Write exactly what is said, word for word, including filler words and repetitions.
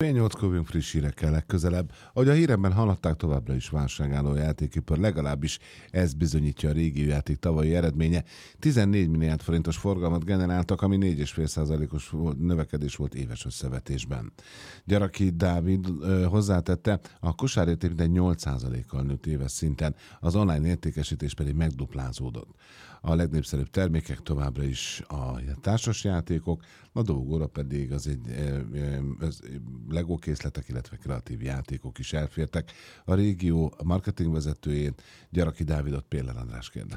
fél nyolckor jövünk friss hírekkel legközelebb. Ahogy a hírekben hallották, továbbra is válságálló játékipar, legalábbis ez bizonyítja a régiójáték tavalyi eredménye. tizennégy milliárd forintos forgalmat generáltak, ami négy egész öt százalékos növekedés volt éves összevetésben. Gyaraki Dávid ö, hozzátette, a kosárérték mintegy nyolc százalékkal nőtt éves szinten, az online értékesítés pedig megduplázódott. A legnépszerűbb termékek továbbra is a társasjátékok, a dolgóra pedig az egy az Lego készletek, illetve kreatív játékok is elfértek. A régió marketingvezetőjét, Gyaraki Dávidot Péller András kérdezte.